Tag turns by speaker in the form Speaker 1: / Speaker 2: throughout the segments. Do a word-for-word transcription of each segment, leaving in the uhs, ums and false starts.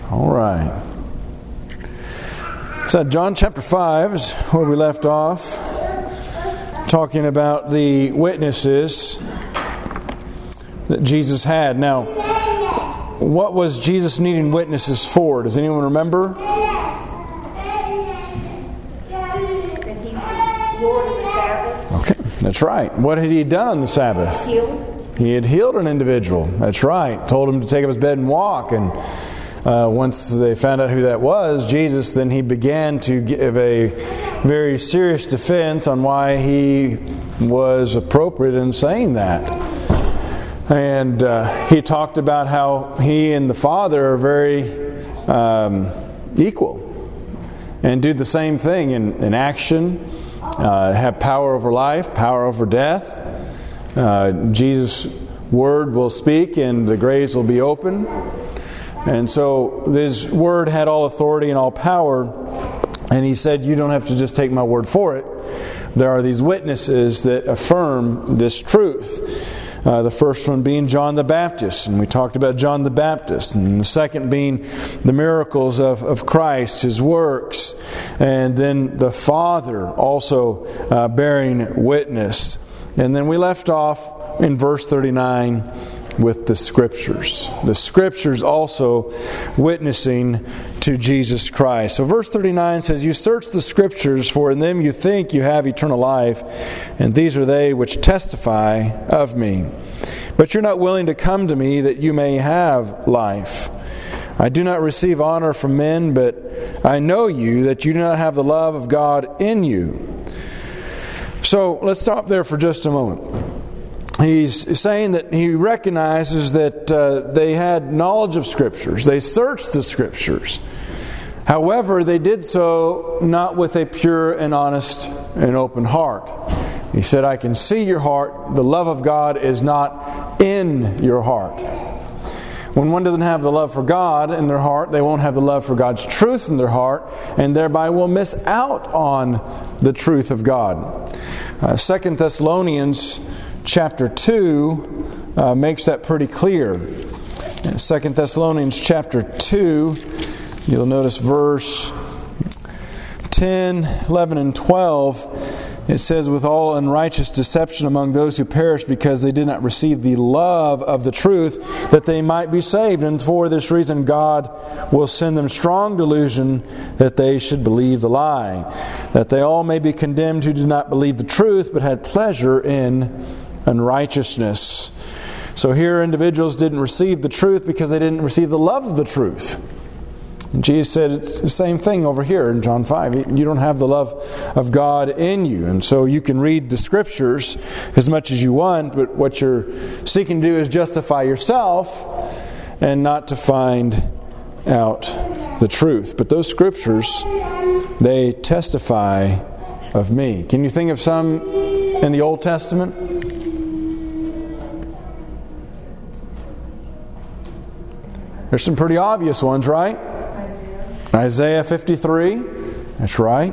Speaker 1: All right. So John chapter five is where we left off, talking about the witnesses that Jesus had. Now, what was Jesus needing witnesses for? Does anyone remember?
Speaker 2: That he's Lord of the Sabbath.
Speaker 1: Okay, that's right. What had he done on the Sabbath?
Speaker 2: Healed.
Speaker 1: He had healed an individual. That's right. Told him to take up his bed and walk. And uh, once they found out who that was, Jesus, then he began to give a very serious defense on why he was appropriate in saying that. And uh, he talked about how he and the Father are very um, equal and do the same thing in, in action, uh, have power over life, power over death. Uh, Jesus' word will speak and the graves will be open. And so this word had all authority and all power. And he said, you don't have to just take my word for it. There are these witnesses that affirm this truth. Uh, the first one being John the Baptist, and we talked about John the Baptist. And the second being the miracles of, of Christ, His works. And then the Father also uh, bearing witness. And then we left off in verse thirty-nine with the Scriptures. The Scriptures also witnessing to Jesus Christ. So verse thirty-nine says, you search the Scriptures, for in them you think you have eternal life, and these are they which testify of me. But you're not willing to come to me that you may have life. I do not receive honor from men, but I know you, that you do not have the love of God in you. So let's stop there for just a moment. He's saying that he recognizes that uh, they had knowledge of Scriptures. They searched the Scriptures. However, they did so not with a pure and honest and open heart. He said, I can see your heart. The love of God is not in your heart. When one doesn't have the love for God in their heart, they won't have the love for God's truth in their heart, and thereby will miss out on the truth of God. Uh, Second Thessalonians chapter two uh, makes that pretty clear. In Second Thessalonians chapter two, you'll notice verse ten, eleven, and twelve. It says, with all unrighteous deception among those who perish, because they did not receive the love of the truth, that they might be saved. And for this reason God will send them strong delusion, that they should believe the lie, that they all may be condemned who did not believe the truth, but had pleasure in unrighteousness. So here individuals didn't receive the truth because they didn't receive the love of the truth. And Jesus said it's the same thing over here in John five. You don't have the love of God in you. And so you can read the Scriptures as much as you want, but what you're seeking to do is justify yourself and not to find out the truth. But those Scriptures, they testify of me. Can you think of some in the Old Testament? There's some pretty obvious ones, right? Isaiah fifty-three. That's right.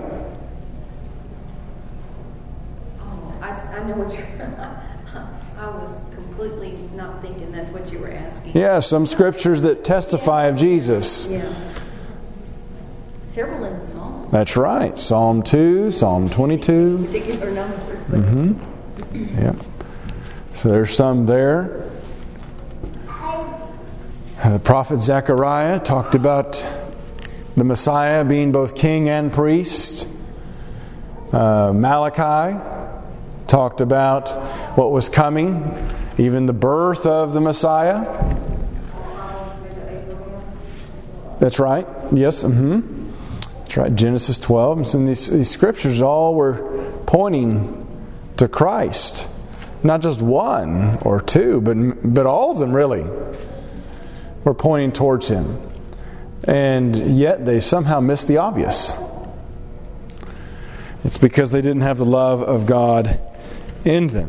Speaker 2: Oh, I, I know what you're... I was completely not thinking that's what you were asking.
Speaker 1: Yeah, some scriptures that testify of Jesus.
Speaker 2: Yeah. Several in the Psalm.
Speaker 1: That's right. Psalm two, Psalm twenty-two.
Speaker 2: Particular numbers.
Speaker 1: Mm-hmm. Yeah. So there's some there. The prophet Zechariah talked about the Messiah being both king and priest. Uh, Malachi talked about what was coming, even the birth of the Messiah. That's right. Yes. Mm-hmm. That's right. Genesis twelve. And so these, these scriptures all were pointing to Christ. Not just one or two, but but all of them really were pointing towards Him. And yet they somehow missed the obvious. It's because they didn't have the love of God in them.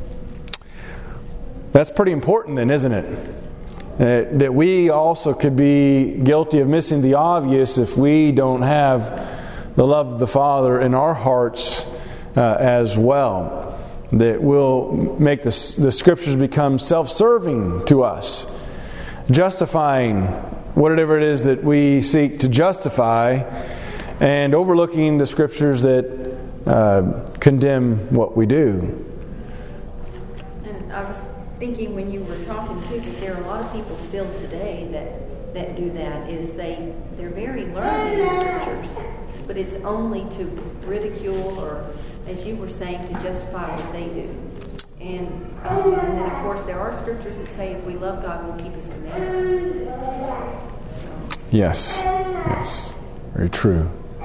Speaker 1: That's pretty important then, isn't it? Uh, that we also could be guilty of missing the obvious if we don't have the love of the Father in our hearts uh, as well. That will make the, the Scriptures become self-serving to us, justifying whatever it is that we seek to justify, and overlooking the Scriptures that uh, condemn what we do.
Speaker 2: And I was thinking when you were talking too that there are a lot of people still today that, that do that. Is they they're very learned in the Scriptures, but it's only to ridicule or, as you were saying, to justify what they do. And, um, and then, of course, there are Scriptures that say if we love God, we'll keep His commandments. So.
Speaker 1: Yes, yes, very true.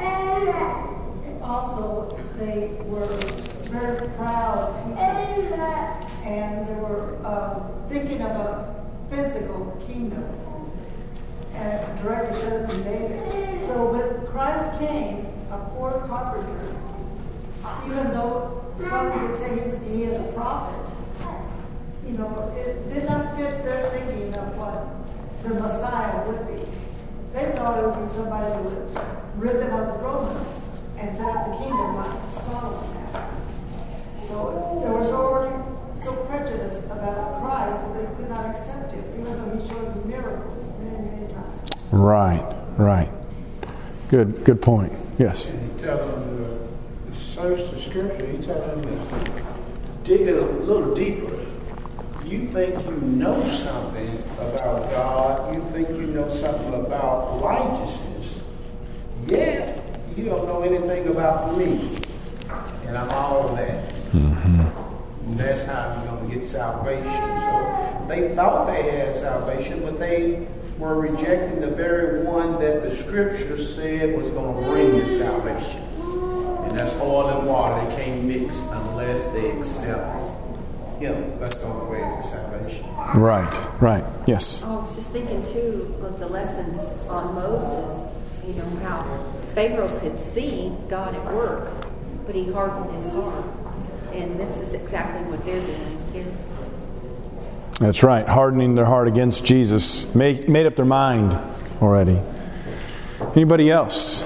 Speaker 3: Also, they were very proud people, and they were um, thinking of a physical kingdom, and direct descendant from David. So when Christ came, a poor carpenter, even though some would say he, was, he is a prophet, you know, it did not fit their thinking of what the Messiah would be. They thought it would be somebody who would rid them of the Romans and set up the kingdom like Solomon had. So there was already so prejudice about Christ that they could not accept him, even though he showed them miracles many, many times.
Speaker 1: Right, right. Good, good point. Yes.
Speaker 4: And he tells them to search the Scripture. He tells them to dig it a little deeper. You think you know something about God. You think you know something about righteousness. Yet, you don't know anything about me. And I'm all of that.
Speaker 1: Mm-hmm.
Speaker 4: And that's how you're going to get salvation. So they thought they had salvation, but they were rejecting the very one that the Scripture said was going to bring the salvation. And that's oil and water. They can't mix unless they accept Him. That's the only way to salvation.
Speaker 1: Right, right. Yes.
Speaker 2: Oh, I was just thinking too of the lessons on Moses. You know how Pharaoh could see God at work, but he hardened his heart. And this is exactly what they're doing here.
Speaker 1: That's right. Hardening their heart against Jesus. Made, made up their mind already. Anybody else?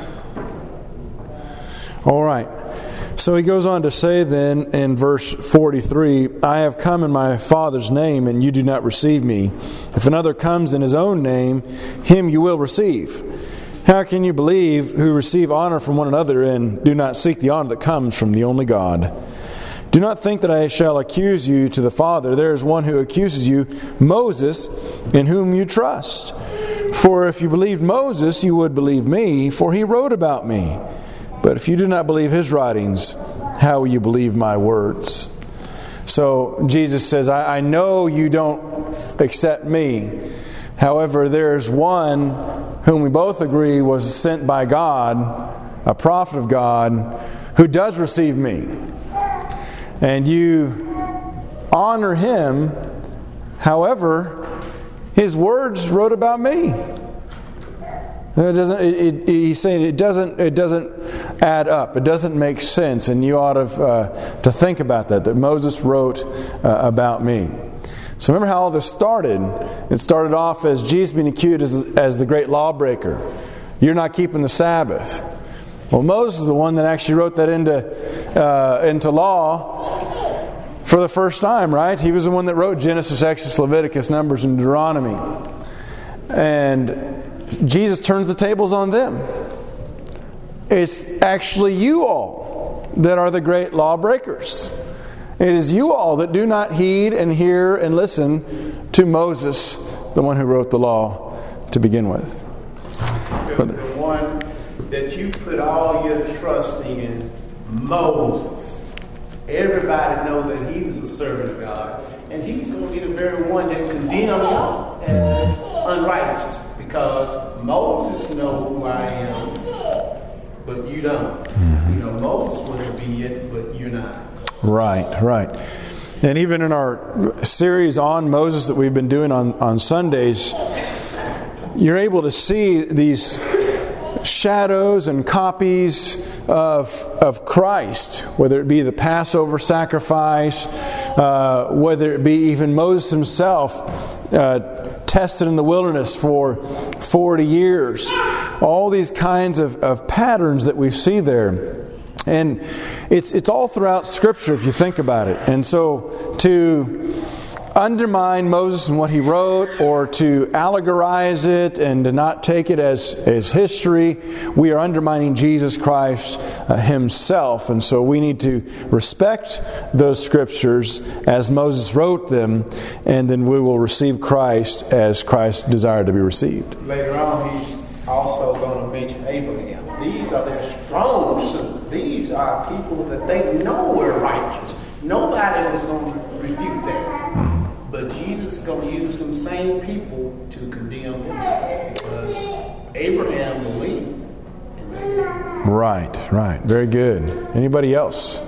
Speaker 1: All right. So he goes on to say then in verse forty-three, I have come in my Father's name, and you do not receive me. If another comes in his own name, him you will receive. How can you believe who receive honor from one another and do not seek the honor that comes from the only God? Do not think that I shall accuse you to the Father. There is one who accuses you, Moses, in whom you trust. For if you believed Moses, you would believe me, for he wrote about me. But if you do not believe his writings, how will you believe my words? So Jesus says, I, I know you don't accept me. However, there's one whom we both agree was sent by God, a prophet of God, who does receive me. And you honor him. However, his words wrote about me. It doesn't. It, it, he's saying it doesn't. It doesn't add up. It doesn't make sense, and you ought to uh, to think about that. That Moses wrote uh, about me. So remember how all this started. It started off as Jesus being accused as, as the great lawbreaker. You're not keeping the Sabbath. Well, Moses is the one that actually wrote that into uh, into law for the first time, right? He was the one that wrote Genesis, Exodus, Leviticus, Numbers, and Deuteronomy. And Jesus turns the tables on them. It's actually you all that are the great lawbreakers. It is you all that do not heed and hear and listen to Moses, the one who wrote the law to begin with.
Speaker 4: The, the one that you put all your trust in, Moses. Everybody knows that he was a servant of God. And he's going to be the very one that condemns y'all as unrighteous. Because Moses knows who I am, but you don't. Mm-hmm. You know, Moses was obedient, but you're not.
Speaker 1: Right, right. And even in our series on Moses that we've been doing on, on Sundays, you're able to see these shadows and copies of of Christ, whether it be the Passover sacrifice, uh, whether it be even Moses himself uh, tested in the wilderness for forty years. All these kinds of, of patterns that we see there. And it's it's all throughout Scripture if you think about it. And so to undermine Moses and what he wrote, or to allegorize it and to not take it as, as history, we are undermining Jesus Christ uh, himself. And so we need to respect those scriptures as Moses wrote them, and then we will receive Christ as Christ desired to be received.
Speaker 4: Later on, he's also going to mention Abraham. These are their strong suit. These are people that they know were righteous. Nobody was going to refute that. Mm-hmm. But Jesus is going to use them same people to condemn them. Because Abraham believed.
Speaker 1: Right, right. Very good. Anybody else?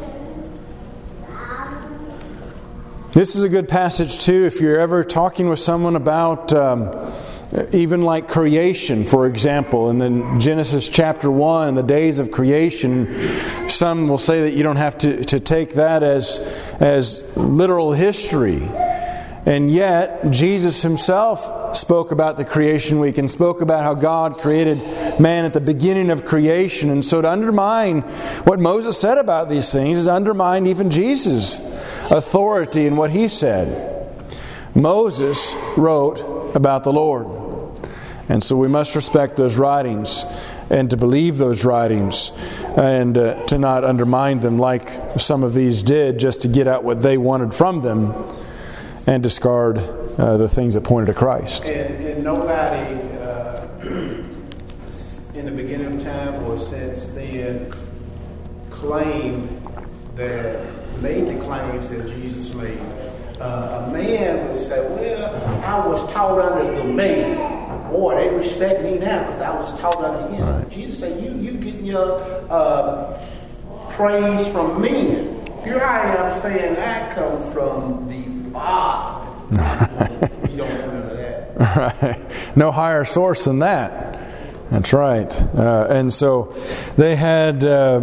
Speaker 1: This is a good passage too if you're ever talking with someone about um, even like creation, for example, and then Genesis chapter one, the days of creation. Some will say that you don't have to, to take that as, as literal history. And yet, Jesus himself spoke about the creation week and spoke about how God created man at the beginning of creation. And so to undermine what Moses said about these things is undermine even Jesus' authority in what he said. Moses wrote about the Lord. And so we must respect those writings and to believe those writings and uh, to not undermine them like some of these did just to get out what they wanted from them and discard uh, the things that pointed to Christ.
Speaker 4: And, and nobody uh, in the beginning of time or since then claimed that, made the claims that Jesus made. Uh, a man would say, well, I was taught under the man. Boy, they respect me now because I was taught under him. Right. Jesus said, you you getting your uh, praise from men. Here I am saying I come from the Father. You don't remember that.
Speaker 1: Right. No higher source than that. That's right. Uh, and so they had uh,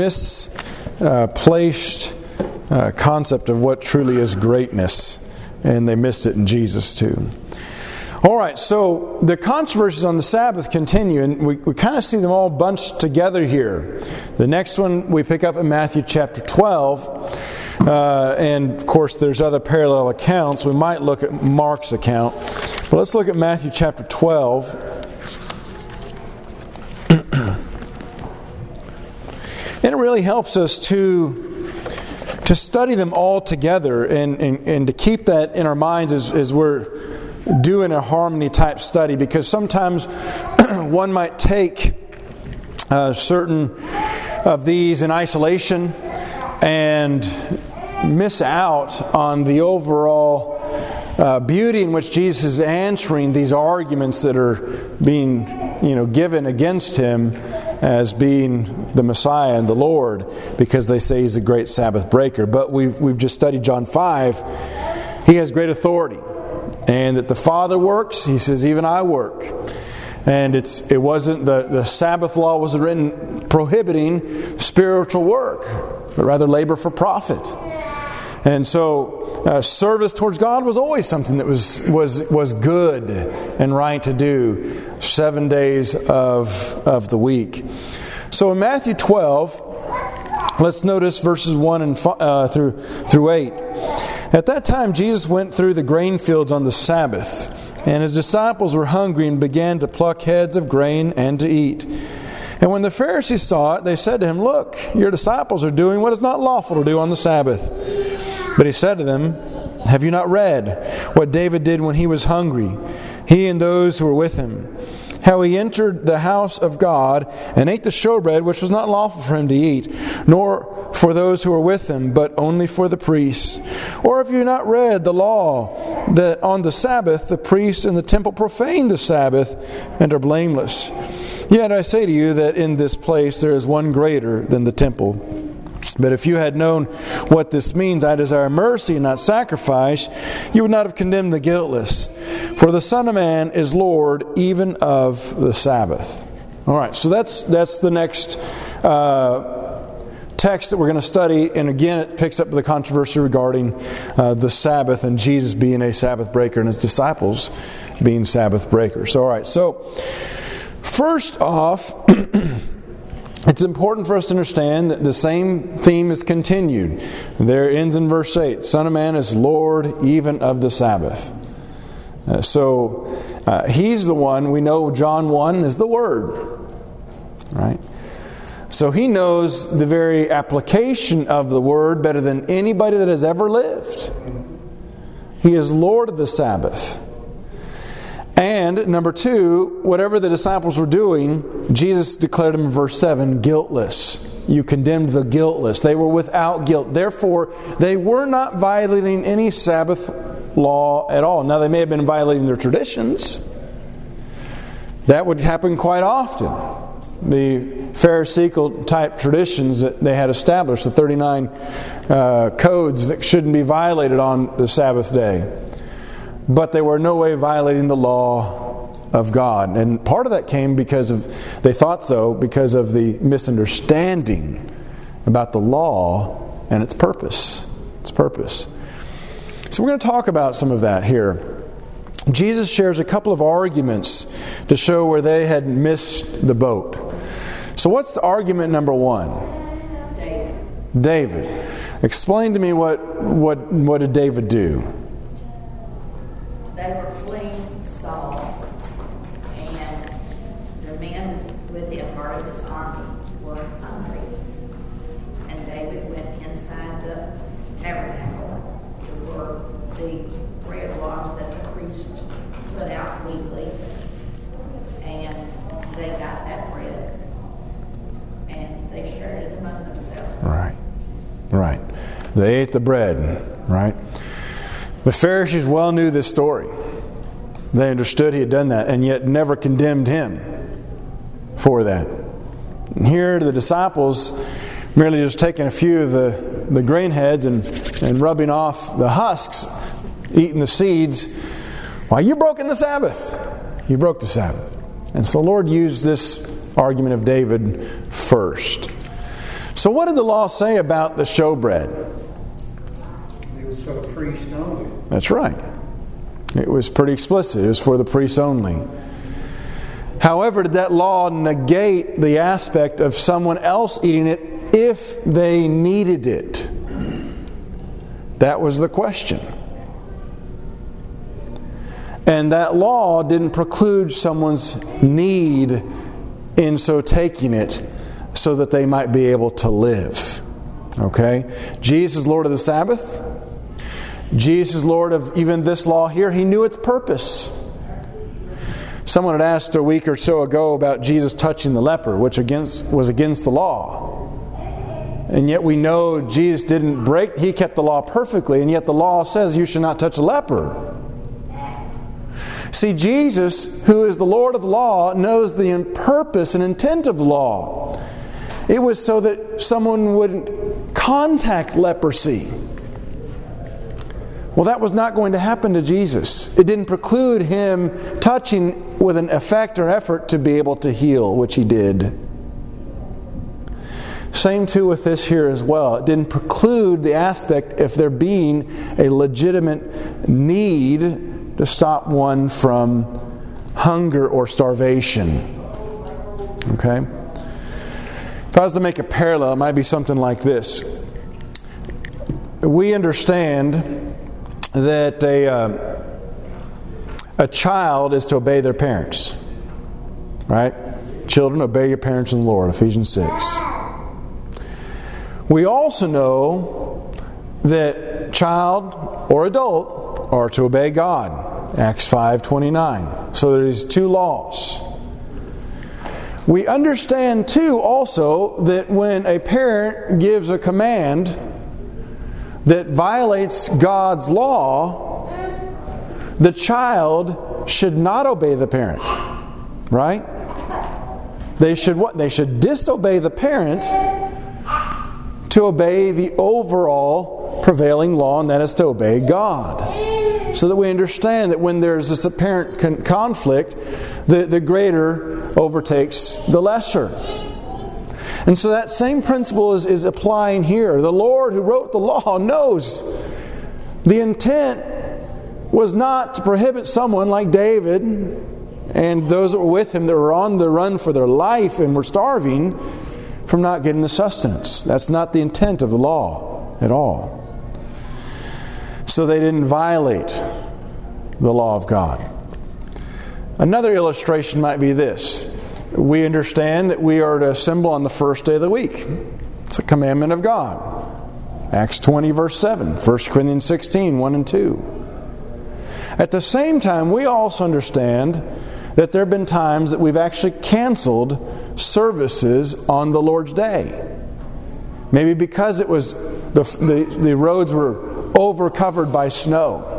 Speaker 1: misplaced uh, concept of what truly is greatness, and they missed it in Jesus too. All right, so the controversies on the Sabbath continue, and we, we kind of see them all bunched together here. The next one we pick up in Matthew chapter twelve, uh, and of course there's other parallel accounts. We might look at Mark's account, but let's look at Matthew chapter twelve. And it really helps us to, to study them all together and, and, and to keep that in our minds as, as we're doing a harmony type study, because sometimes one might take uh, certain of these in isolation and miss out on the overall uh, beauty in which Jesus is answering these arguments that are being, you know, given against him as being the Messiah and the Lord, because they say he's a great Sabbath breaker. But we've we've just studied John five. He has great authority. And that the Father works, he says, even I work. And it's it wasn't the, the Sabbath law wasn't written prohibiting spiritual work, but rather labor for profit. And so uh, service towards God was always something that was was was good and right to do seven days of of the week. So in Matthew twelve, let's notice verses one and uh, through through eight. At that time, Jesus went through the grain fields on the Sabbath, and his disciples were hungry and began to pluck heads of grain and to eat. And when the Pharisees saw it, they said to him, "Look, your disciples are doing what is not lawful to do on the Sabbath." But he said to them, "Have you not read what David did when he was hungry, he and those who were with him? How he entered the house of God and ate the showbread which was not lawful for him to eat, nor for those who were with him, but only for the priests? Or have you not read the law that on the Sabbath the priests in the temple profane the Sabbath and are blameless? Yet I say to you that in this place there is one greater than the temple. But if you had known what this means, I desire mercy and not sacrifice, you would not have condemned the guiltless. For the Son of Man is Lord even of the Sabbath." All right, so that's that's the next uh, text that we're going to study. And again, it picks up the controversy regarding uh, the Sabbath and Jesus being a Sabbath breaker and his disciples being Sabbath breakers. All right, so first off, it's important for us to understand that the same theme is continued. There ends in verse eight. Son of Man is Lord even of the Sabbath. Uh, so uh, He's the one. We know John one is the Word. Right? So He knows the very application of the Word better than anybody that has ever lived. He is Lord of the Sabbath. And number two, whatever the disciples were doing, Jesus declared them in verse seven, guiltless. You condemned the guiltless. They were without guilt. Therefore, they were not violating any Sabbath law at all. Now, they may have been violating their traditions. That would happen quite often. The Pharisaical type traditions that they had established, the thirty-nine uh, codes that shouldn't be violated on the Sabbath day. But they were in no way violating the law of God. And part of that came because of, they thought so, because of the misunderstanding about the law and its purpose. Its purpose. So we're going to talk about some of that here. Jesus shares a couple of arguments to show where they had missed the boat. So what's the argument number one?
Speaker 2: David.
Speaker 1: David. Explain to me what what what did David do?
Speaker 5: They were fleeing Saul, and the men with him, part of his army, were hungry. And David went inside the tabernacle to where the bread was that the priest put out weekly, and they got that bread, and they shared it among themselves.
Speaker 1: Right. Right. They ate the bread, right? The Pharisees well knew this story. They understood he had done that, and yet never condemned him for that. And here the disciples merely just taking a few of the, the grain heads and, and rubbing off the husks, eating the seeds. Why, you broken the Sabbath. You broke the Sabbath. And so the Lord used this argument of David first. So what did the law say about the showbread?
Speaker 4: It was for the priest only.
Speaker 1: That's right. It was pretty explicit. It was for the priests only. However, did that law negate the aspect of someone else eating it if they needed it? That was the question. And that law didn't preclude someone's need in so taking it so that they might be able to live. Okay? Jesus is Lord of the Sabbath. Jesus is Lord of even this law here. He knew its purpose. Someone had asked a week or so ago about Jesus touching the leper, which against was against the law. And yet we know Jesus didn't break, He kept the law perfectly, and yet the law says you should not touch a leper. See, Jesus, who is the Lord of the law, knows the purpose and intent of the law. It was so that someone wouldn't contact leprosy. Well, that was not going to happen to Jesus. It didn't preclude Him touching with an effect or effort to be able to heal, which He did. Same too with this here as well. It didn't preclude the aspect if there being a legitimate need to stop one from hunger or starvation. Okay? If I was to make a parallel, it might be something like this. We understand that a, uh, a child is to obey their parents. Right? Children, obey your parents in the Lord, Ephesians six. We also know that child or adult are to obey God, Acts five twenty-nine. So there's two laws. We understand too also that when a parent gives a command that violates God's law, the child should not obey the parent. Right? They should what? They should disobey the parent to obey the overall prevailing law, and that is to obey God. So that we understand that when there's this apparent con- conflict, the, the greater overtakes the lesser. And so that same principle is, is applying here. The Lord who wrote the law knows the intent was not to prohibit someone like David and those that were with him that were on the run for their life and were starving from not getting the sustenance. That's not the intent of the law at all. So they didn't violate the law of God. Another illustration might be this. We understand that we are to assemble on the first day of the week. It's a commandment of God. Acts twenty, verse seven. First Corinthians sixteen, one and two. At the same time, we also understand that there have been times that we've actually canceled services on the Lord's Day. Maybe because it was the, the, the roads were over covered by snow.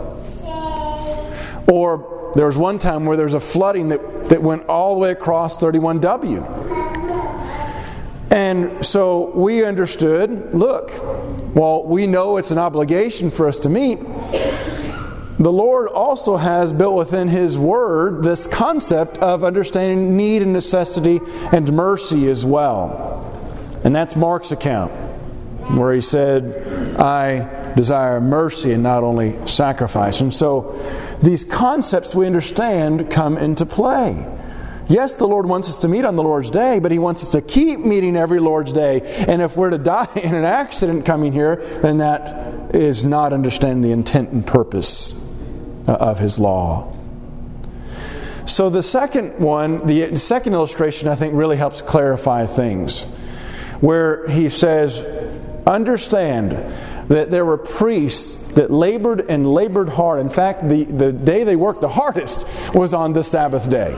Speaker 1: Or there was one time where there was a flooding that, that went all the way across thirty-one W. And so we understood, look, while we know it's an obligation for us to meet, the Lord also has built within His Word this concept of understanding need and necessity and mercy as well. And that's Mark's account, where he said, I desire mercy and not only sacrifice. And so these concepts we understand come into play. Yes, the Lord wants us to meet on the Lord's Day, but He wants us to keep meeting every Lord's Day. And if we're to die in an accident coming here, then that is not understanding the intent and purpose of His law. So the second one, the second illustration, I think really helps clarify things. Where he says, understand that there were priests that labored and labored hard. In fact, the, the day they worked the hardest was on the Sabbath day,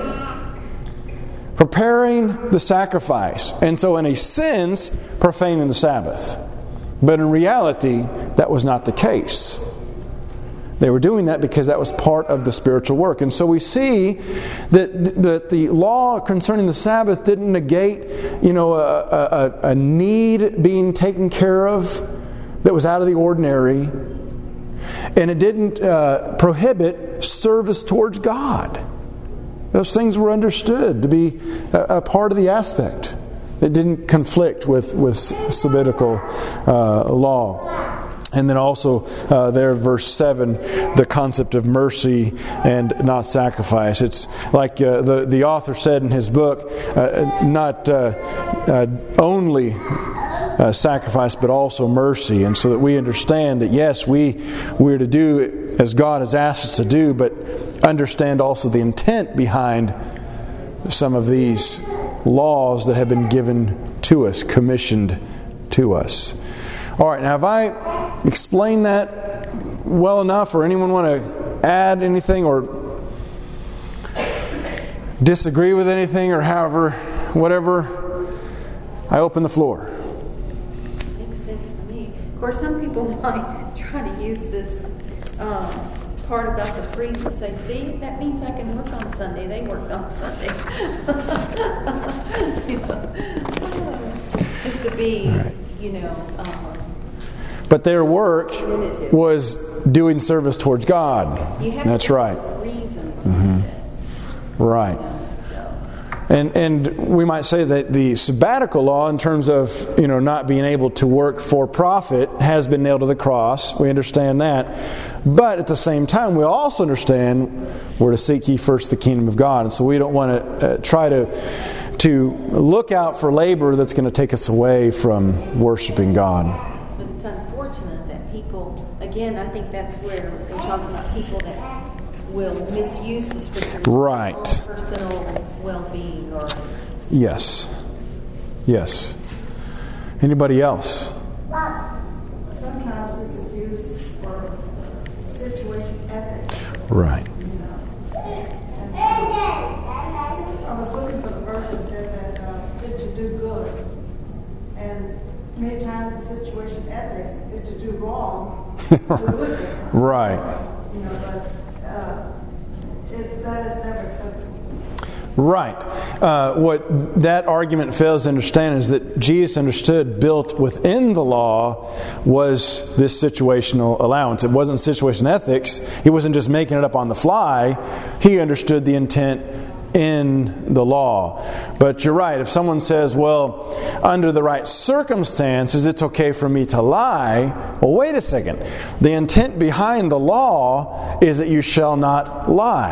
Speaker 1: preparing the sacrifice. And so in a sense, profaning the Sabbath. But in reality, that was not the case. They were doing that because that was part of the spiritual work. And so we see that, that the law concerning the Sabbath didn't negate, you know, a, a, a need being taken care of that was out of the ordinary. And it didn't uh, prohibit service towards God. Those things were understood to be a, a part of the aspect. It didn't conflict with, with Sabbathitical uh, law. And then also uh, there, verse seven, the concept of mercy and not sacrifice. It's like uh, the, the author said in his book, uh, not uh, uh, only uh, sacrifice, but also mercy. And so that we understand that, yes, we, we're to do as God has asked us to do, but understand also the intent behind some of these laws that have been given to us, commissioned to us. All right, now have I explained that well enough, or anyone want to add anything or disagree with anything, or however, whatever? I open the floor.
Speaker 2: Makes sense to me. Of course, some people might try to use this um, part about the priests to say, see, that means I can work on Sunday. They worked on Sunday. You know, just to be, right. you know... Um,
Speaker 1: But their work was doing service towards God. That's right. Mm-hmm. Right. And and we might say that the sabbatical law, in terms of, you know, not being able to work for profit, has been nailed to the cross. We understand that. But at the same time, we also understand we're to seek ye first the kingdom of God. And so we don't want to uh, try to to look out for labor that's going to take us away from worshiping God.
Speaker 2: But it's unfortunate that people, again, I think that's where they're talking about people that will misuse the scripture
Speaker 1: right.
Speaker 2: for their own personal well-being. Or
Speaker 1: yes. Yes. Anybody else?
Speaker 3: Sometimes this is used for situation ethics.
Speaker 1: Right.
Speaker 3: You know. And I was looking for the verse that said that uh, it's to do good. And many times the situation ethics is to do wrong, to do good thing.
Speaker 1: Right.
Speaker 3: You know, but uh, it, that is never acceptable.
Speaker 1: Right. Uh, what that argument fails to understand is that Jesus understood built within the law was this situational allowance. It wasn't situation ethics. He wasn't just making it up on the fly. He understood the intent in the law. But you're right. If someone says, well, under the right circumstances, it's okay for me to lie. Well, wait a second. The intent behind the law is that you shall not lie.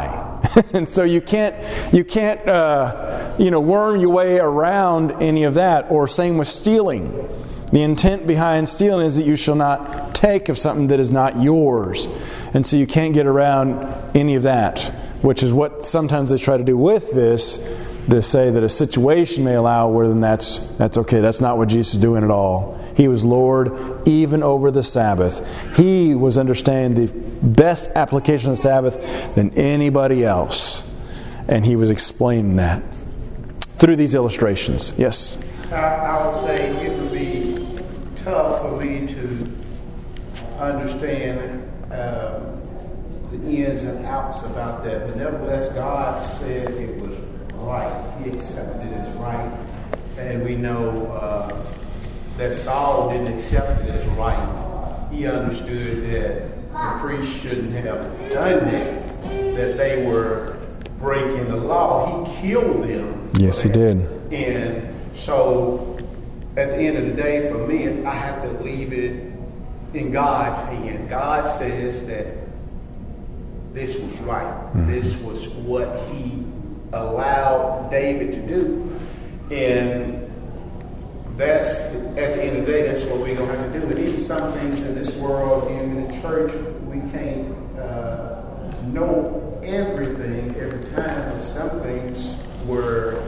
Speaker 1: And so you can't, you can't, uh, you know, worm your way around any of that. Or same with stealing. The intent behind stealing is that you shall not take of something that is not yours. And so you can't get around any of that, which is what sometimes they try to do with this, to say that a situation may allow where then that's that's okay. That's not what Jesus is doing at all. He was Lord even over the Sabbath. He was understanding the best application of the Sabbath than anybody else. And He was explaining that through these illustrations. Yes?
Speaker 4: I, I would say it would be tough for me to understand um, the ins and outs about that. But nevertheless, God said it was right. He accepted it as right. And we know uh, that Saul didn't accept it as right. He understood that the priests shouldn't have done that, that they were breaking the law. He killed them.
Speaker 1: Yes, He did.
Speaker 4: And so at the end of the day, for me, I have to leave it in God's hand. God says that this was right. Mm-hmm. This was what He allowed David to do. And that's, at the end of the day, that's what we're going to have to do. And even some things in this world, even in the church, we can't uh, know everything every time. But some things where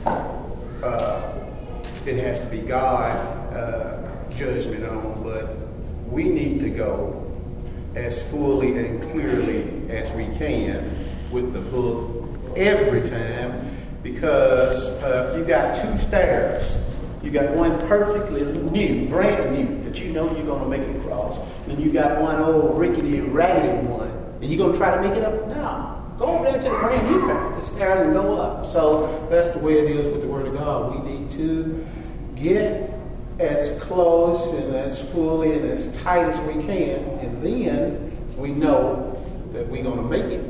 Speaker 4: uh, it has to be God uh, judgment on. But we need to go as fully and clearly as we can with the book every time, because uh, you got two stairs. You got one perfectly new, brand new, that you know you're going to make it across. And you got one old rickety, raggedy one. And you're going to try to make it up? No. Go over there to the brand new pair, the stairs, and go up. So that's the way it is with the Word of God. We need to get as close and as fully and as tight as we can. And then we know that we're going to make it.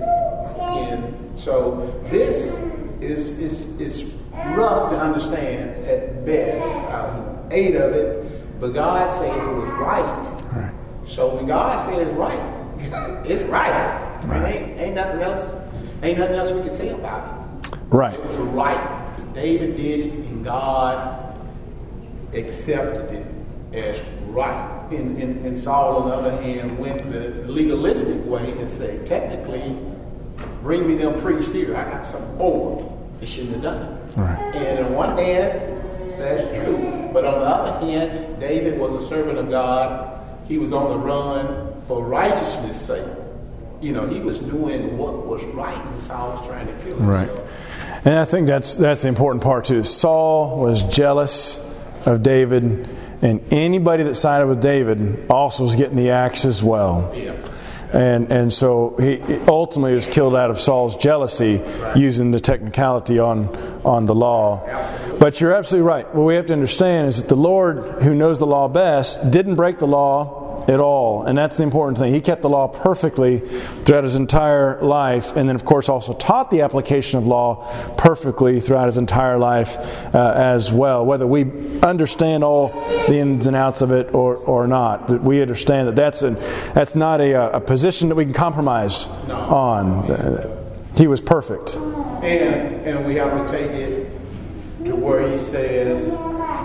Speaker 4: And so this is is is rough to understand at best. Uh, he ate of it, but God said it was right.
Speaker 1: Right.
Speaker 4: So when God said it's right, it's right. Right. I mean, ain't, ain't nothing else. Ain't nothing else we can say about it.
Speaker 1: Right.
Speaker 4: It was right. David did it, and God accepted it as right. And, and, and Saul, on the other hand, went the legalistic way and said, technically, bring me them priests here. I got something for them. They shouldn't have done it.
Speaker 1: Right.
Speaker 4: And on one hand, that's true. But on the other hand, David was a servant of God. He was on the run for righteousness' sake. You know, he was doing what was right, and Saul was trying to kill him.
Speaker 1: Right.
Speaker 4: So.
Speaker 1: And I think that's that's the important part too. Saul was jealous of David, and anybody that sided with David also was getting the axe as well.
Speaker 4: Yeah.
Speaker 1: And and so he ultimately was killed out of Saul's jealousy, right, using the technicality on on the law.
Speaker 4: Absolutely.
Speaker 1: But you're absolutely right. What we have to understand is that the Lord, who knows the law best, didn't break the law at all. And that's the important thing. He kept the law perfectly throughout His entire life, and then of course also taught the application of law perfectly throughout His entire life uh, as well. Whether we understand all the ins and outs of it or, or not, we understand that that's, an, that's not a, a position that we can compromise
Speaker 4: no.
Speaker 1: on. He was perfect.
Speaker 4: And, and we have to take it to where He says,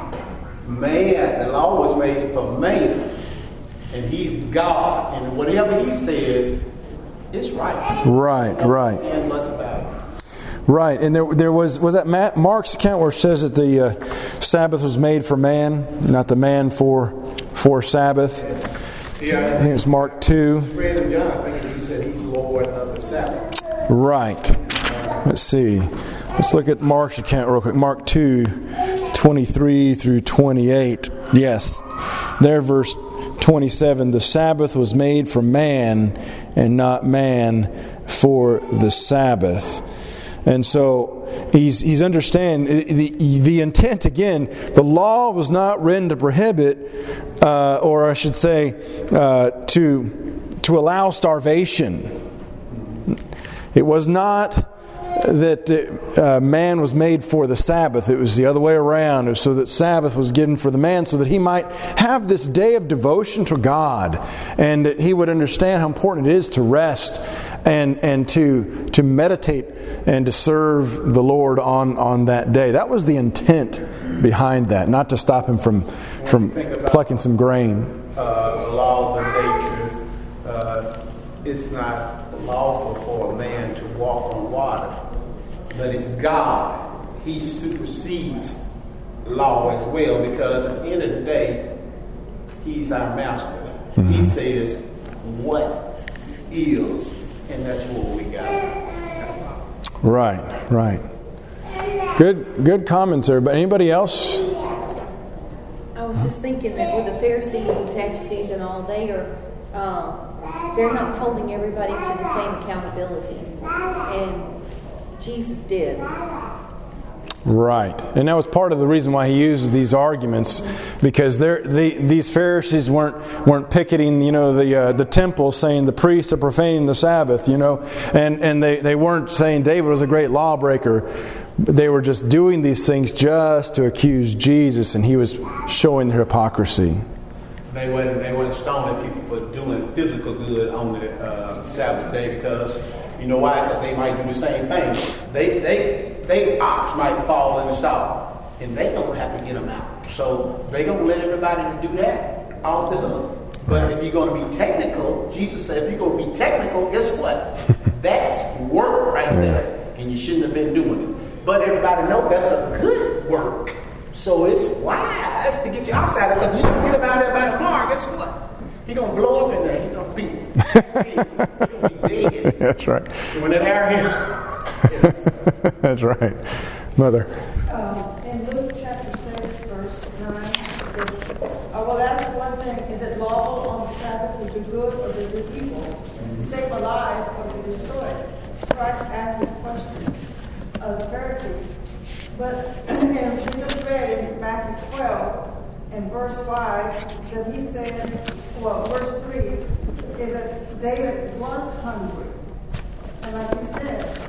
Speaker 4: man, the law was made for man. And He's God, and whatever He says, it's right.
Speaker 1: Right, right.
Speaker 4: And less about it.
Speaker 1: Right, and there, there was was that Matt, Mark's account where it says that the uh, Sabbath was made for man, not the man for for Sabbath.
Speaker 4: Yeah,
Speaker 1: I think it's Mark two.
Speaker 4: Fred and John, I think He said He's Lord of the Sabbath.
Speaker 1: Right. Let's see. Let's look at Mark's account real quick. Mark two, twenty-three through twenty-eight. Yes, there, verse twenty-seven, the Sabbath was made for man and not man for the Sabbath. And so he's he's understanding the, the intent again. The law was not written to prohibit, uh, or I should say, uh, to to allow starvation. It was not that uh, man was made for the Sabbath. It was the other way around. It was so that Sabbath was given for the man so that he might have this day of devotion to God, and that he would understand how important it is to rest and and to to meditate and to serve the Lord on, on that day. That was the intent behind that, not to stop him from, from plucking some grain.
Speaker 4: Uh, the laws of nature, uh, it's not lawful for a man to walk on water, but it's God. He supersedes law as well, because at the end of the day, He's our master. Mm-hmm. He says what is, and that's what we got.
Speaker 1: Right, right. Good, good comments there. But anybody else?
Speaker 2: I was just thinking that with the Pharisees and Sadducees and all, they are, um, they're not holding everybody to the same accountability, and Jesus did.
Speaker 1: Right, and that was part of the reason why he uses these arguments, because they're, they, these Pharisees weren't weren't picketing, you know, the uh, the temple, saying the priests are profaning the Sabbath, you know, and and they, they weren't saying David was a great lawbreaker. They were just doing these things just to accuse Jesus, and he was showing their hypocrisy.
Speaker 4: They weren't they weren't stoning people for doing physical good on the uh, Sabbath day, because you know why? Because they might do the same thing. They they. They ox might fall in the stall, and they don't have to get them out. So they don't let everybody do that off the hook. But if you're going to be technical, Jesus said, if you're going to be technical, guess what? That's work right there, and you shouldn't have been doing it. But everybody knows that's a good work. So it's wise to get your ox out of it. If you don't get him out there by tomorrow, guess what? He's going to blow up in there. He's going to be, he's going to be dead.
Speaker 1: That's right.
Speaker 4: And when that air here.
Speaker 1: That's right. Mother.
Speaker 3: Um, in Luke chapter six, verse nine, it says, I will ask one thing, is it lawful on the Sabbath to do good or to do evil, to save a life or to destroy it? Christ asked this question of the Pharisees. But and we just read in Matthew twelve and verse five that he said, well, verse three, is that David was hungry. And like you said,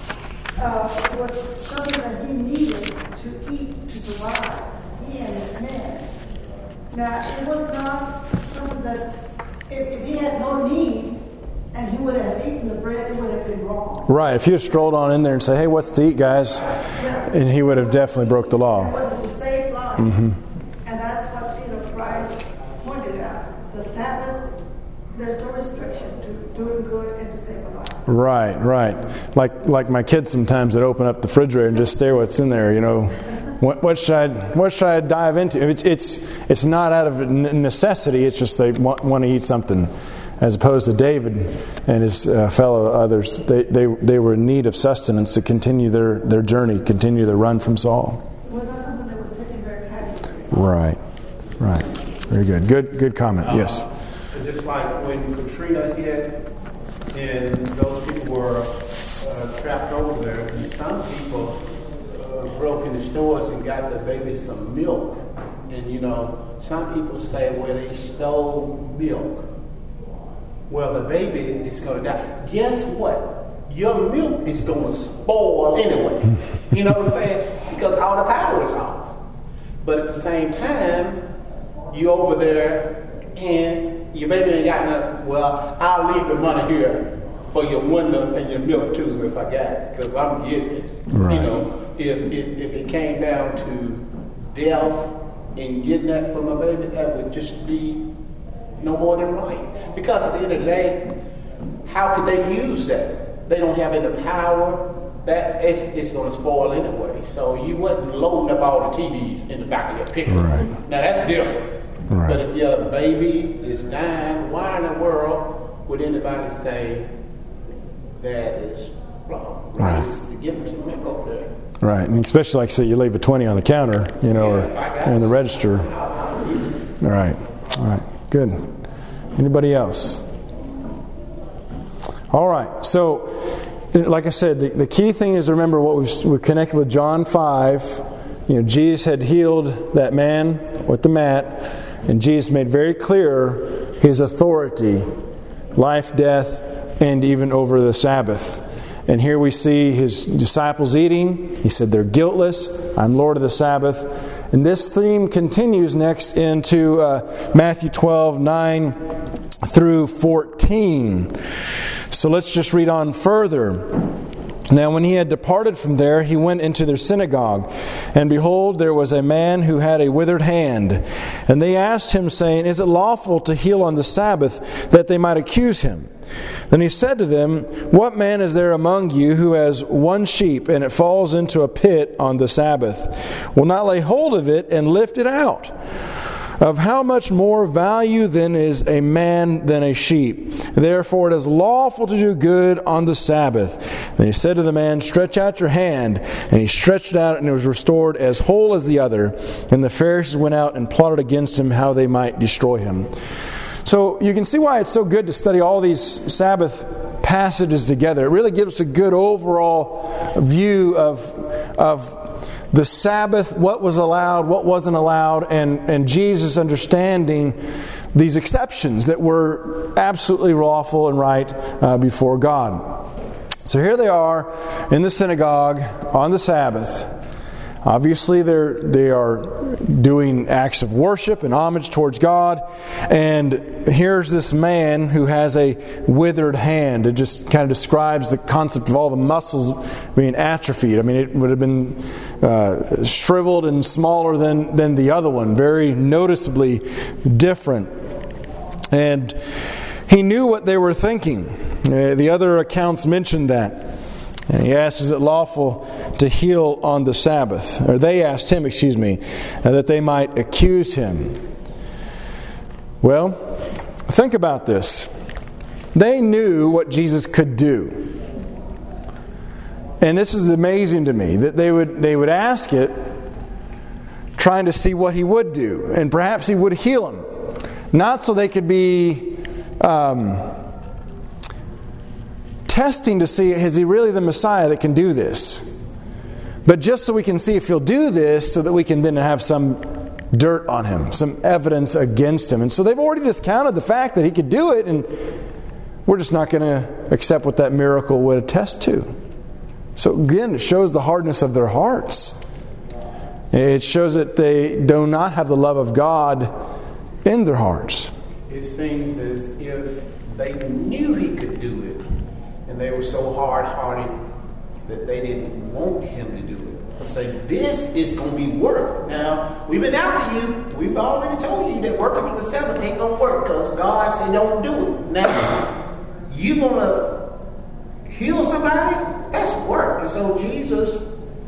Speaker 3: uh, it was something that he needed to eat to survive, he and his men. Now, it was not something that, if, if he had no need, and he would have eaten the bread, it would have been wrong.
Speaker 1: Right. If he had strolled on in there and said, hey, what's to eat, guys?
Speaker 3: Yeah.
Speaker 1: And he would have definitely broke the law.
Speaker 3: It wasn't to save life.
Speaker 1: Mm-hmm.
Speaker 3: And that's what, you know, Christ pointed out. The Sabbath, there's no restriction to doing good and to save a life.
Speaker 1: Right, right. Like like my kids sometimes that open up the refrigerator and just stare what's in there, you know. What, what should I what should I dive into? It's it's, it's not out of necessity. It's just they want, want to eat something. As opposed to David and his uh, fellow others, they, they they were in need of sustenance to continue their, their journey, continue their run from Saul.
Speaker 3: Well, that's something that was taken very casually.
Speaker 1: Right, right. Very good. Good good comment.
Speaker 4: Uh,
Speaker 1: yes.
Speaker 4: Just like when Katrina hit and those people were uh, trapped over there, and some people uh, broke into stores and got the baby some milk. And you know, some people say, well, they stole milk. Well, the baby is going to die. Guess what? Your milk is going to spoil anyway. You know what I'm saying? Because all the power is off. But at the same time, you over there and your baby ain't got nothing. Well, I'll leave the money here for your window and your milk too if I got it, because I'm getting it.
Speaker 1: Right.
Speaker 4: You know, if it, if it came down to death and getting that from a baby, that would just be no more than right. Because at the end of the day, how could they use that? They don't have any power. That it's, it's going to spoil anyway. So you wasn't loading up all the T Vs in the back of your pickup.
Speaker 1: Right.
Speaker 4: Now that's different.
Speaker 1: Right.
Speaker 4: But if your baby is dying, why in the world would anybody say that is wrong? Right.
Speaker 1: Right.
Speaker 4: It's to give them some milk over there.
Speaker 1: Right, and especially like say you leave a twenty on the counter, you know, yeah, or in the register. All right, all right, good. Anybody else? All right, so like I said, the, the key thing is to remember what we've, we're connected with John five. You know, Jesus had healed that man with the mat, and Jesus made very clear His authority, life, death, and even over the Sabbath. And here we see his disciples eating. He said, they're guiltless. I'm Lord of the Sabbath. And this theme continues next into uh, Matthew twelve, nine through fourteen. So let's just read on further. Now when he had departed from there, he went into their synagogue. And behold, there was a man who had a withered hand. And they asked him, saying, Is it lawful to heal on the Sabbath, that they might accuse him? Then he said to them, What man is there among you who has one sheep, and it falls into a pit on the Sabbath? Will not lay hold of it and lift it out? Of how much more value then is a man than a sheep? Therefore it is lawful to do good on the Sabbath. Then he said to the man, Stretch out your hand. And he stretched it out, and it was restored as whole as the other. And the Pharisees went out and plotted against him how they might destroy him. So you can see why it's so good to study all these Sabbath passages together. It really gives us a good overall view of, of the Sabbath, what was allowed, what wasn't allowed, and, and Jesus understanding these exceptions that were absolutely lawful and right uh, before God. So here they are in the synagogue on the Sabbath. Obviously, they're they are doing acts of worship and homage towards God. And here's this man who has a withered hand. It just kind of describes the concept of all the muscles being atrophied. I mean, it would have been uh, shriveled and smaller than, than the other one. Very noticeably different. And he knew what they were thinking. Uh, the other accounts mentioned that. And he asked, is it lawful to heal on the Sabbath? Or they asked him, excuse me, uh, that they might accuse him. Well, think about this. They knew what Jesus could do. And this is amazing to me, that they would they would ask it trying to see what he would do. And perhaps he would heal him. Not so they could be Um, testing to see, is he really the Messiah that can do this? But just so we can see if he'll do this, so that we can then have some dirt on him, some evidence against him. And so they've already discounted the fact that he could do it, and we're just not going to accept what that miracle would attest to. So again, it shows the hardness of their hearts. It shows that they do not have the love of God in their hearts.
Speaker 4: It seems as if they knew he could do it, and they were so hard-hearted that they didn't want him to do it. They say, this is going to be work. Now, we've been after you. We've already told you that working on the Sabbath ain't going to work because God said don't do it. Now, you want to heal somebody? That's work. And so Jesus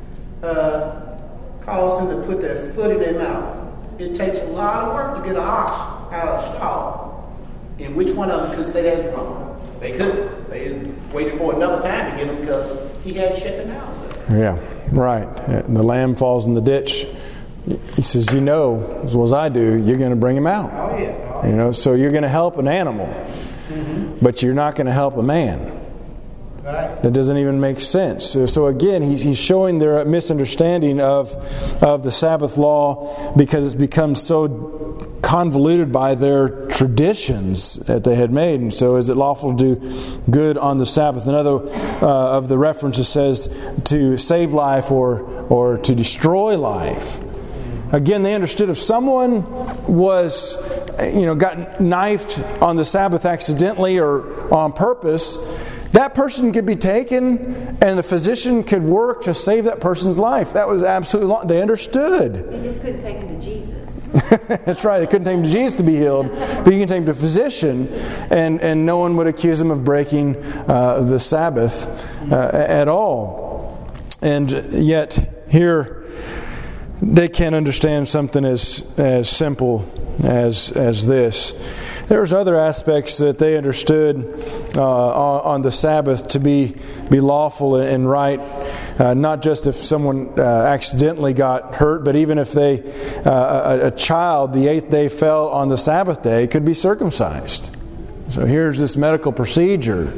Speaker 4: uh, caused them to put their foot in their mouth. It takes a lot of work to get an ox out of the stall. And which one of them could say that's wrong? They couldn't. They waited for another time to get him because he had shut the mouths up.
Speaker 1: Yeah, right. And the lamb falls in the ditch. He says, you know, as well as I do, you're going to bring him out.
Speaker 4: Oh, yeah. Oh, yeah.
Speaker 1: You know, so you're going to help an animal, mm-hmm. but you're not going to help a man.
Speaker 4: Right.
Speaker 1: That doesn't even make sense. So, so again, he's, he's showing their misunderstanding of, of the Sabbath law because it's become so convoluted by their traditions that they had made. And so is it lawful to do good on the Sabbath? Another uh, of the references says to save life or, or to destroy life. Again, they understood if someone was, you know, got knifed on the Sabbath accidentally or on purpose, that person could be taken and the physician could work to save that person's life. That was absolutely law. They understood.
Speaker 2: They just couldn't take him to Jesus.
Speaker 1: That's right. They couldn't take him to Jesus to be healed, but you can take him to a physician, and, and no one would accuse him of breaking uh, the Sabbath uh, at all. And yet here they can't understand something as as simple as as this. There's other aspects that they understood uh, on, on the Sabbath to be be lawful and right. Uh, not just if someone uh, accidentally got hurt, but even if they uh, a, a child, the eighth day fell on the Sabbath day, could be circumcised. So here's this medical procedure.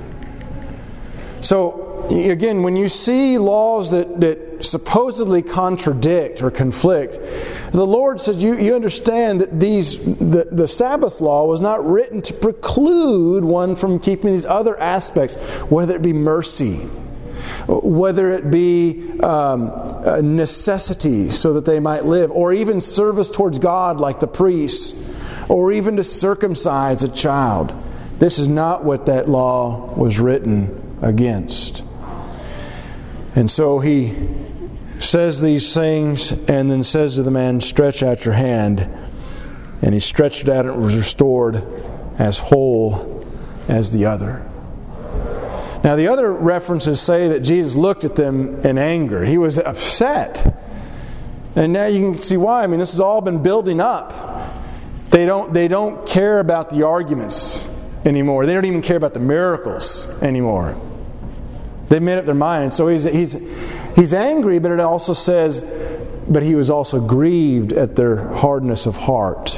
Speaker 1: So again, when you see laws that, that supposedly contradict or conflict, the Lord said you, you understand that these the, the Sabbath law was not written to preclude one from keeping these other aspects, whether it be mercy, whether it be um, a necessity so that they might live, or even service towards God like the priests, or even to circumcise a child. This is not what that law was written against. And so he says these things and then says to the man, stretch out your hand. And he stretched it out and it was restored as whole as the other. Now the other references say that Jesus looked at them in anger. He was upset. And now you can see why. I mean, this has all been building up. They don't, they don't care about the arguments anymore. They don't even care about the miracles anymore. They've made up their mind. And so he's, he's, he's angry, but it also says, but he was also grieved at their hardness of heart.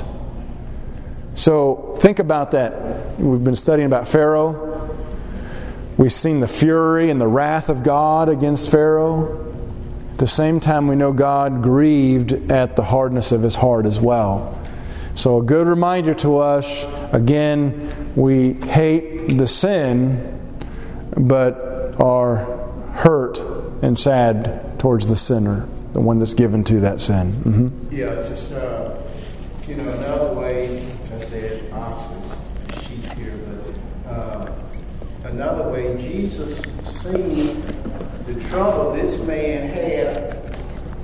Speaker 1: So think about that. We've been studying about Pharaoh. We've seen the fury and the wrath of God against Pharaoh. At the same time, we know God grieved at the hardness of his heart as well. So a good reminder to us, again, we hate the sin, but are hurt and sad towards the sinner, the one that's given to that sin. Mm-hmm.
Speaker 4: Yeah, just, uh, you know, another way, I said oxen, sheep here, but uh, another way, Jesus seen the trouble this man had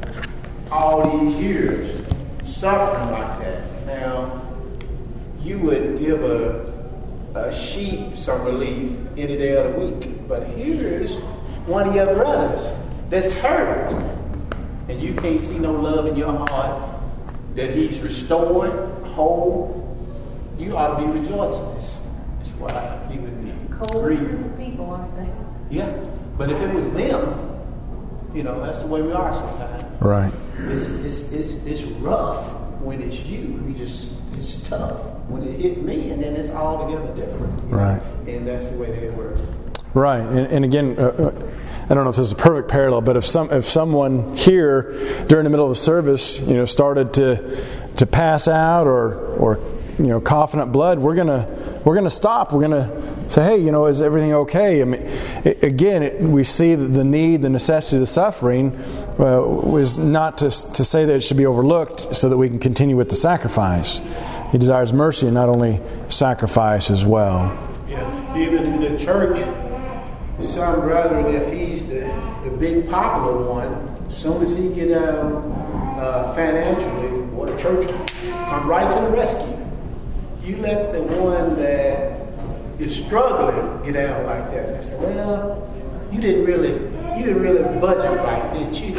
Speaker 4: all these years, suffering like that. Now, you would give a, a sheep some relief any day of the week, but here's one of your brothers that's hurt, and you can't see no love in your heart that he's restored, whole. You ought to be rejoicing. That's why he would be
Speaker 2: Cold
Speaker 4: grieved.
Speaker 2: people, aren't they?
Speaker 4: Yeah, but if it was them, you know, that's the way we are sometimes.
Speaker 1: Right.
Speaker 4: It's it's it's it's rough when it's you. We just it's tough when it hit me, and then it's altogether different. You
Speaker 1: Right.
Speaker 4: know? And that's the way they were.
Speaker 1: Right, and, and again, uh, I don't know if this is a perfect parallel, but if some if someone here during the middle of a service, you know, started to to pass out or or you know coughing up blood, we're gonna we're gonna stop. We're gonna say, hey, you know, is everything okay? I mean, it, again, it, we see that the need, the necessity, the suffering uh, was not to to say that it should be overlooked, so that we can continue with the sacrifice. He desires mercy and not only sacrifice as well.
Speaker 4: Yeah, even in the church. Some brethren, if he's the, the big popular one, as soon as he get out uh, financially, or the church come right to the rescue. You let the one that is struggling get out like that. And I said, well, you didn't really, you didn't really budget right, did you?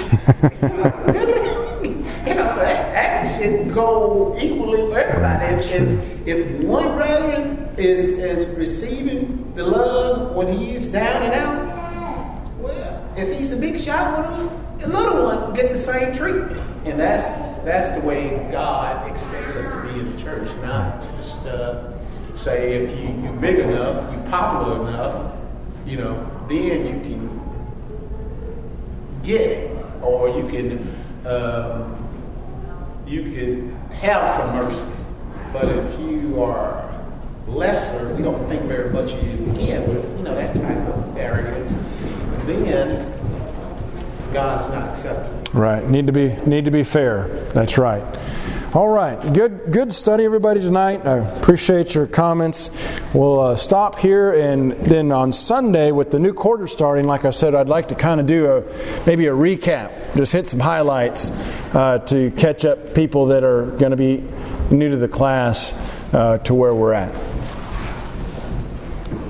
Speaker 4: Really? You know, that, that should go equally for everybody. If, if, if one brethren is, is receiving the love when he's down and out, well, if he's the big shot one, the little one get the same treatment. And that's that's the way God expects us to be in the church, not just uh, say if you, you're big enough, you're popular enough, you know, then you can get it, or you can um, you can have some mercy. But if you are lesser, we don't think very much of you again with, you know, that type of arrogance, then God's not acceptable.
Speaker 1: Right. Need to be need to be fair. That's right. All right. Good good study, everybody, tonight. I appreciate your comments. We'll uh, stop here, and then on Sunday with the new quarter starting, like I said, I'd like to kind of do a maybe a recap, just hit some highlights uh, to catch up people that are going to be new to the class uh, to where we're at.